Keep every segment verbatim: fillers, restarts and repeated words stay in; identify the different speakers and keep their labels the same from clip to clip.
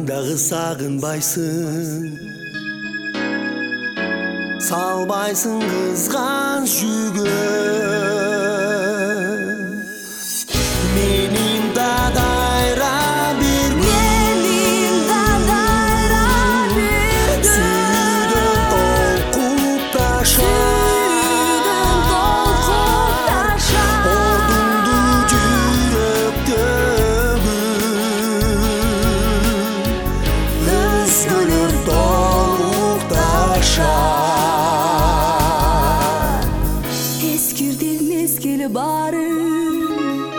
Speaker 1: дагы сагынбайсың, салбайсың кызганыч жүгөн. Менин да дайра бир
Speaker 2: Менин да дайра бир күн
Speaker 1: сүйдөн толкуп таша,
Speaker 2: Сүйдөн толкуп таша
Speaker 1: ордуңду жүрөктөгү өзгөлөр толукташа.
Speaker 2: Эскирдин мезгили барын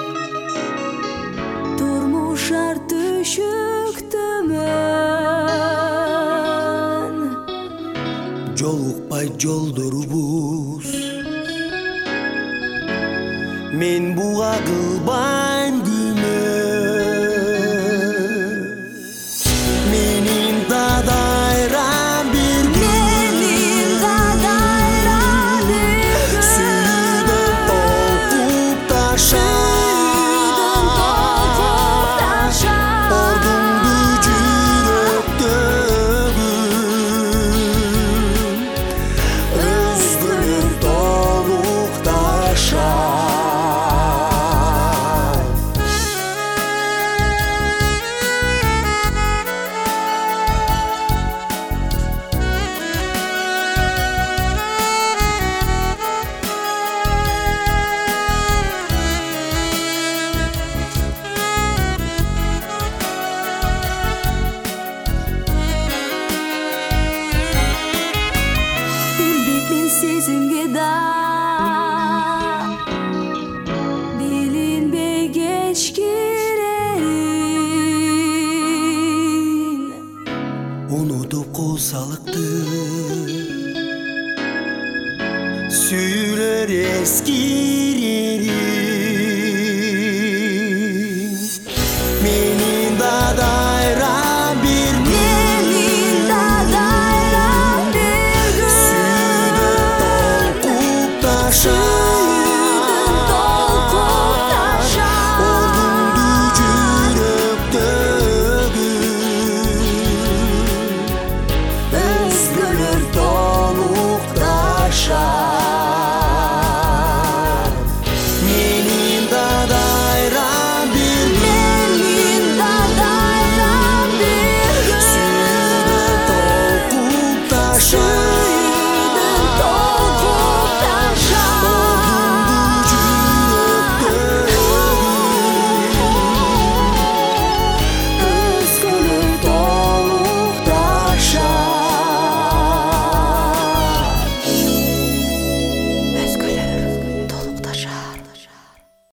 Speaker 2: турмуш ар түшүктөмөн
Speaker 1: Жолукпай жолдорубуз, мен буга кылбайм күмөн. Менин да дайрам бир
Speaker 2: Менин да дайра бир күн
Speaker 1: сүйдөн толкуп таша,
Speaker 2: Сүйдөн толкуп таша
Speaker 1: ордуңду жүрөктөгү өзгөлөр толукташа.
Speaker 2: Билбекмин сезимге да билинбей кечкирерин
Speaker 1: Унутуп куусалыкты сүйүлөр эски